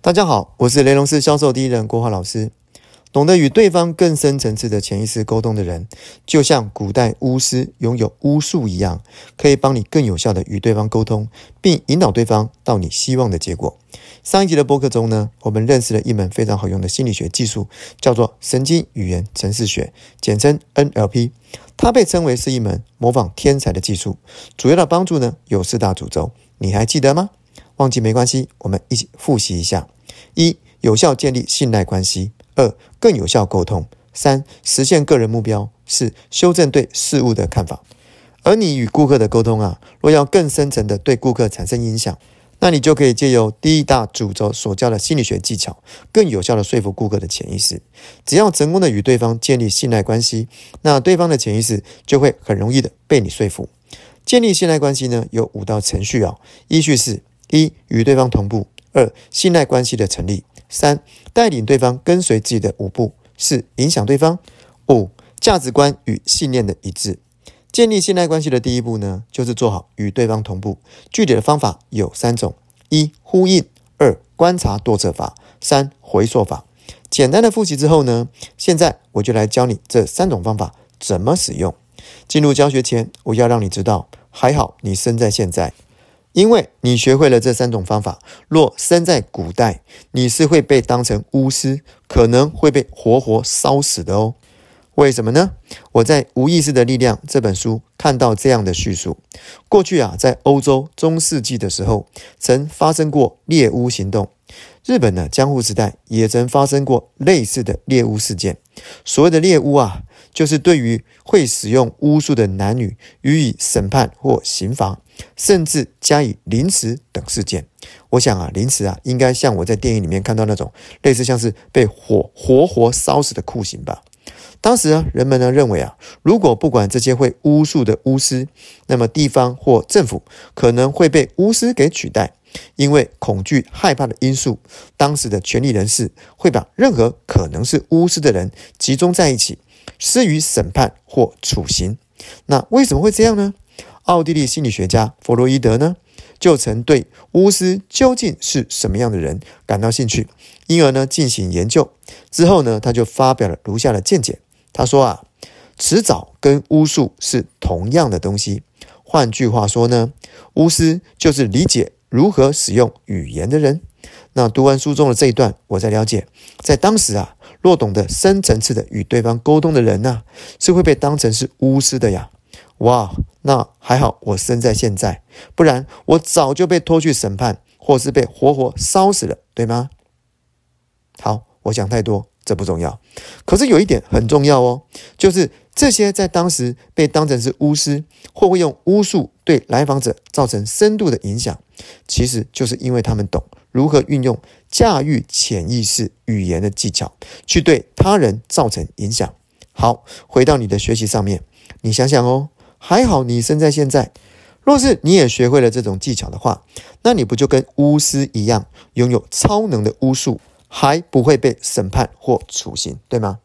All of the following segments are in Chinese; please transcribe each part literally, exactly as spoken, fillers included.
大家好，我是雷龙斯销售第一人郭华老师。懂得与对方更深层次的潜意识沟通的人，就像古代巫师拥有巫术一样，可以帮你更有效的与对方沟通，并引导对方到你希望的结果。上一集的播客中呢，我们认识了一门非常好用的心理学技术，叫做神经语言程式学，简称 N L P。它被称为是一门模仿天才的技术，主要的帮助呢有四大主轴，你还记得吗？忘记没关系，我们一起复习一下。一、有效建立信赖关系；二、更有效沟通；三、实现个人目标；四、修正对事物的看法。而你与顾客的沟通啊，若要更深层的对顾客产生影响，那你就可以借由第一大主轴所教的心理学技巧，更有效的说服顾客的潜意识。只要成功的与对方建立信赖关系，那对方的潜意识就会很容易的被你说服。建立信赖关系呢，有五道程序啊，依序是：一、与对方同步；二、信赖关系的成立；三、带领对方跟随自己的舞步；四、影响对方；五、价值观与信念的一致。建立信赖关系的第一步呢，就是做好与对方同步。具体的方法有三种：一、呼应；二、观察多策法；三、回溯法。简单的复习之后呢，现在我就来教你这三种方法怎么使用。进入教学前，我要让你知道，还好你生在现在，因为你学会了这三种方法，若生在古代，你是会被当成巫师，可能会被活活烧死的哦。为什么呢？我在《无意识的力量》这本书看到这样的叙述：过去啊，在欧洲中世纪的时候，曾发生过猎巫行动。日本的江户时代也曾发生过类似的猎巫事件。所谓的猎巫啊，就是对于会使用巫术的男女予以审判或刑罚，甚至加以凌迟等事件。我想啊，凌迟啊，应该像我在电影里面看到那种类似像是被火活活烧死的酷刑吧。当时啊，人们呢认为啊，如果不管这些会巫术的巫师，那么地方或政府可能会被巫师给取代。因为恐惧害怕的因素，当时的权力人士会把任何可能是巫师的人集中在一起，施予审判或处刑。那为什么会这样呢？奥地利心理学家弗洛伊德呢，就曾对巫师究竟是什么样的人感到兴趣，因而呢进行研究。之后呢，他就发表了如下的见解。他说啊，迟早跟巫术是同样的东西。换句话说呢，巫师就是理解如何使用语言的人。那读完书中的这一段，我才了解，在当时啊，若懂得深层次的与对方沟通的人啊，是会被当成是巫师的呀。哇，那还好我生在现在，不然我早就被拖去审判，或是被活活烧死了，对吗？好，我想太多，这不重要。可是有一点很重要哦，就是这些在当时被当成是巫师，或会用巫术对来访者造成深度的影响，其实就是因为他们懂如何运用驾驭潜意识语言的技巧，去对他人造成影响。好，回到你的学习上面，你想想哦，还好你生在现在。若是你也学会了这种技巧的话，那你不就跟巫师一样，拥有超能的巫术，还不会被审判或处刑，对吗？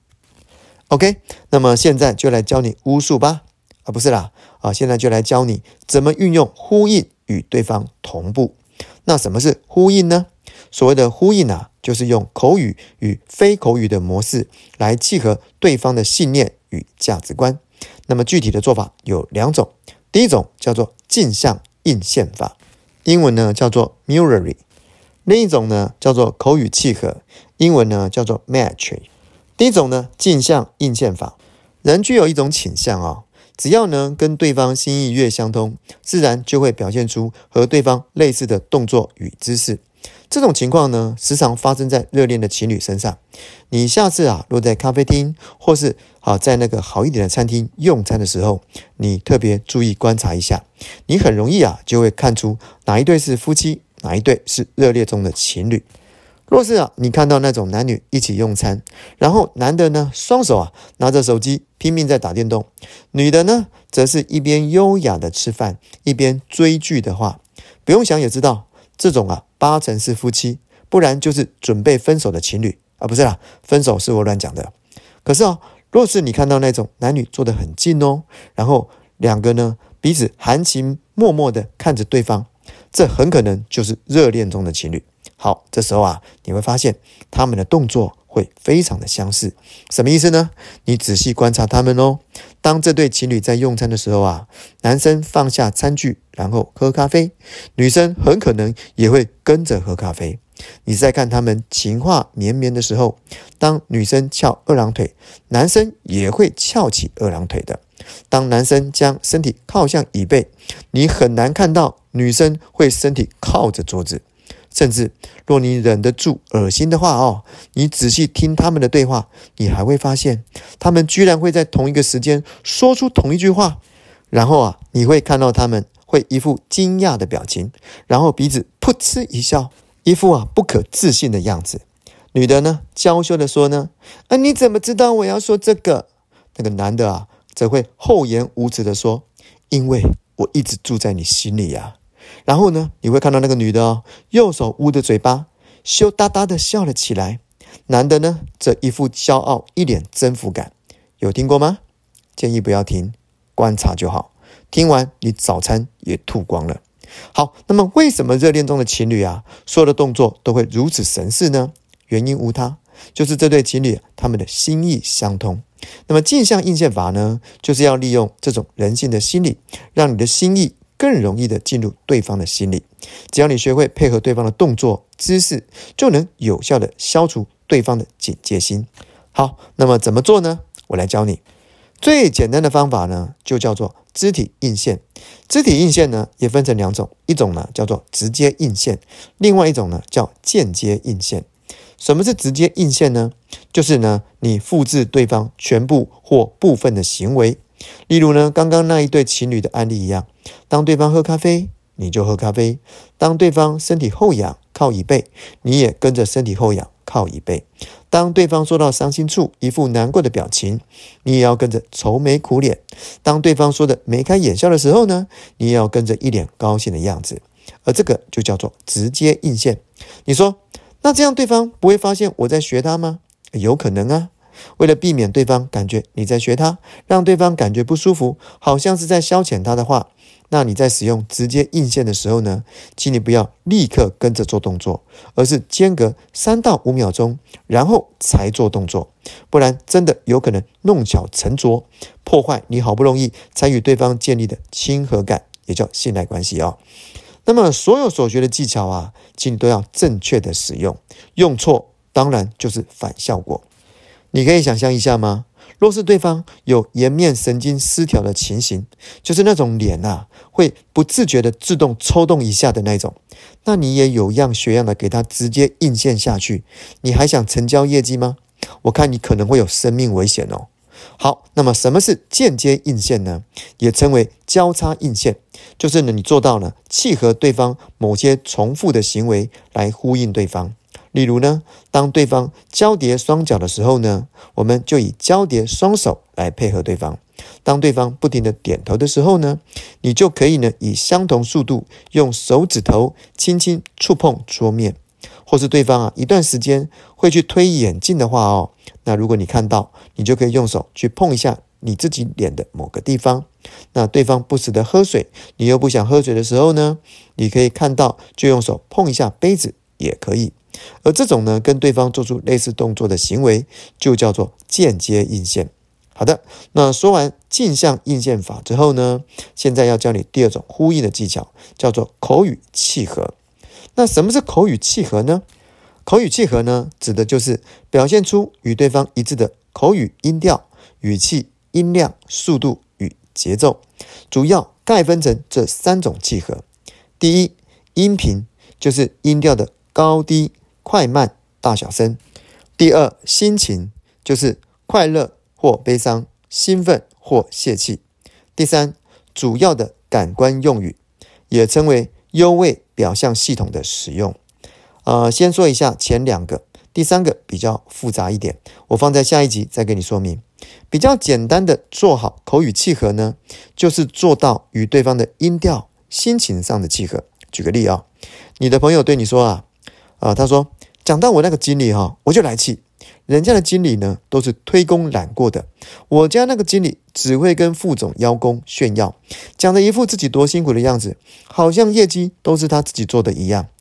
OK， 那么现在就来教你巫术吧。啊，不是啦，啊，现在就来教你怎么运用呼应与对方同步。那什么是呼应呢？所谓的呼应啊，就是用口语与非口语的模式来契合对方的信念与价值观。那么具体的做法有两种，第一种叫做镜像映现法，英文呢叫做 mirroring， 另一种呢叫做口语契合，英文呢叫做 matching。第一种呢，镜像映现法，人具有一种倾向哦，只要呢跟对方心意越相通，自然就会表现出和对方类似的动作与姿势。这种情况呢，时常发生在热恋的情侣身上。你下次啊，若在咖啡厅或是啊在那个好一点的餐厅用餐的时候，你特别注意观察一下，你很容易啊就会看出哪一对是夫妻，哪一对是热恋中的情侣。若是啊，你看到那种男女一起用餐，然后男的呢双手啊拿着手机拼命在打电动，女的呢则是一边优雅的吃饭一边追剧的话，不用想也知道，这种啊八成是夫妻，不然就是准备分手的情侣啊，不是啦，分手是我乱讲的。可是哦，若是你看到那种男女坐得很近哦，然后两个呢彼此含情脉脉的看着对方，这很可能就是热恋中的情侣。 好，这时候啊，你会发现他们的动作会非常的相似。什么意思呢？你仔细观察他们哦。当这对情侣在用餐的时候啊，男生放下餐具，然后喝咖啡，女生很可能也会跟着喝咖啡。你在看他们情话绵绵的时候，当女生翘二郎腿，男生也会翘起二郎腿的。当男生将身体靠向椅背，你很难看到女生会身体靠着桌子。甚至若你忍得住恶心的话哦，你仔细听他们的对话，你还会发现他们居然会在同一个时间说出同一句话。然后啊，你会看到他们会一副惊讶的表情，然后鼻子噗嗤一笑，一副啊不可置信的样子。女的呢，娇羞的说呢，啊你怎么知道我要说这个？那个男的啊，则会厚颜无耻的说，因为我一直住在你心里呀、啊。然后呢，你会看到那个女的哦，右手捂着嘴巴，羞答答的笑了起来。男的呢，则一副骄傲，一脸征服感。有听过吗？建议不要听，观察就好。听完，你早餐也吐光了。好，那么为什么热恋中的情侣啊，所有的动作都会如此神似呢？原因无他，就是这对情侣他们的心意相通。那么镜像映现法呢，就是要利用这种人性的心理，让你的心意更容易的进入对方的心里。只要你学会配合对方的动作姿势，就能有效的消除对方的警戒心。好，那么怎么做呢？我来教你。最简单的方法呢，就叫做肢体映现。肢体映现呢，也分成两种，一种呢叫做直接映现，另外一种呢叫间接映现。什么是直接映现呢？就是呢，你复制对方全部或部分的行为。例如呢，刚刚那一对情侣的案例一样，当对方喝咖啡，你就喝咖啡；当对方身体后仰靠椅背，你也跟着身体后仰靠椅背；当对方说到伤心处，一副难过的表情，你也要跟着愁眉苦脸；当对方说的眉开眼笑的时候呢，你也要跟着一脸高兴的样子。而这个就叫做直接映现。你说，那这样对方不会发现我在学他吗？有可能啊。为了避免对方感觉你在学他，让对方感觉不舒服，好像是在消遣他的话，那你在使用直接映现的时候呢，请你不要立刻跟着做动作，而是间隔三到五秒钟，然后才做动作，不然真的有可能弄巧成拙，破坏你好不容易才与对方建立的亲和感，也叫信赖关系哦。那么所有所学的技巧啊，请你都要正确的使用，用错当然就是反效果。你可以想象一下吗？若是对方有颜面神经失调的情形，就是那种脸啊会不自觉的自动抽动一下的那种，那你也有样学样的给他直接映现下去，你还想成交业绩吗？我看你可能会有生命危险哦。好，那么什么是间接映现呢？也称为交叉映现，就是呢你做到了契合对方某些重复的行为来呼应对方。例如呢，当对方交叠双脚的时候呢，我们就以交叠双手来配合对方。当对方不停的点头的时候呢，你就可以呢以相同速度用手指头轻轻触碰桌面。或是对方啊一段时间会去推眼镜的话哦，那如果你看到，你就可以用手去碰一下你自己脸的某个地方。那对方不时的喝水，你又不想喝水的时候呢，你可以看到就用手碰一下杯子也可以。而这种呢，跟对方做出类似动作的行为，就叫做间接映现。好的，那说完镜像映现法之后呢，现在要教你第二种呼应的技巧，叫做口语契合。那什么是口语契合呢？口语契合呢，指的就是表现出与对方一致的口语音调、语气、音量、速度与节奏，主要概分成这三种契合。第一，音频，就是音调的高低、快慢、大小声。第二，心情，就是快乐或悲伤、兴奋或泄气。第三，主要的感官用语，也称为优位表象系统的使用。呃，先说一下前两个，第三个比较复杂一点，我放在下一集再给你说明。比较简单的做好口语契合呢，就是做到与对方的音调、心情上的契合。举个例啊，你的朋友对你说啊，啊，他说讲到我那个经理哈，我就来气。人家的经理呢都是推工揽过的，我家那个经理只会跟副总邀功炫耀，讲的一副自己多辛苦的样子，好像业绩都是他自己做的一样。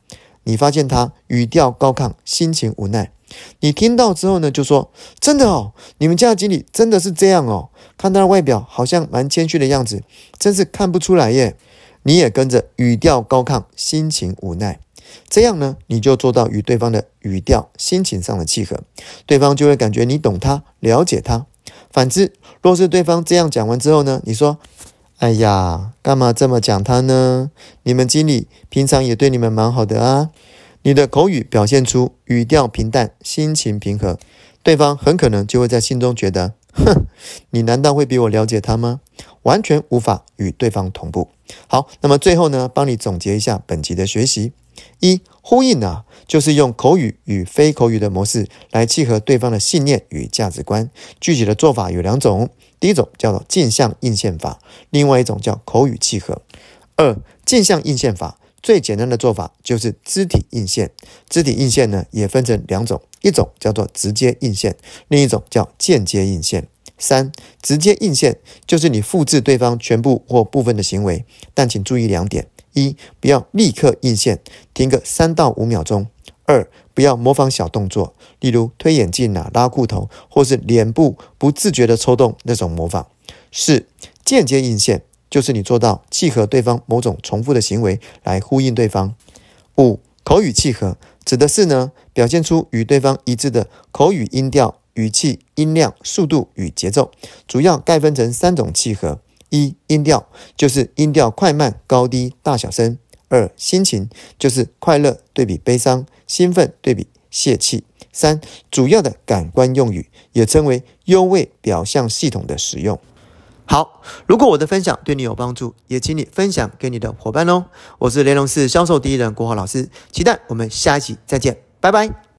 你发现他语调高亢，心情无奈。你听到之后呢，就说：真的哦，你们家的经理真的是这样哦，看他的外表好像蛮谦虚的样子，真是看不出来耶。你也跟着语调高亢，心情无奈。这样呢，你就做到与对方的语调、心情上的契合，对方就会感觉你懂他，了解他。反之，若是对方这样讲完之后呢，你说：哎呀，干嘛这么讲他呢？你们经理平常也对你们蛮好的啊。你的口语表现出语调平淡，心情平和，对方很可能就会在心中觉得，哼，你难道会比我了解他吗？完全无法与对方同步。好，那么最后呢，帮你总结一下本集的学习。一、呼应啊，就是用口语与非口语的模式来契合对方的信念与价值观。具体的做法有两种，第一种叫做镜像映现法，另外一种叫口语契合。二、镜像映现法最简单的做法就是肢体映现。肢体映现呢，也分成两种，一种叫做直接映现，另一种叫间接映现。三、直接映现就是你复制对方全部或部分的行为，但请注意两点：一、不要立刻映现，停个三到五秒钟；二、不要模仿小动作，例如推眼镜啊、拉裤头，或是脸部不自觉的抽动那种模仿。四、间接映现就是你做到契合对方某种重复的行为来呼应对方。五、口语契合指的是呢，表现出与对方一致的口语音调、语气、音量、速度与节奏，主要概分成三种契合：一、音调，就是音调快慢、高低、大小声；二、心情，就是快乐对比悲伤，兴奋对比泄气；三、主要的感官用语，也称为优位表象系统的使用。好，如果我的分享对你有帮助，也请你分享给你的伙伴哦。我是雷龙寺销售第一人国华老师，期待我们下一期再见，拜拜。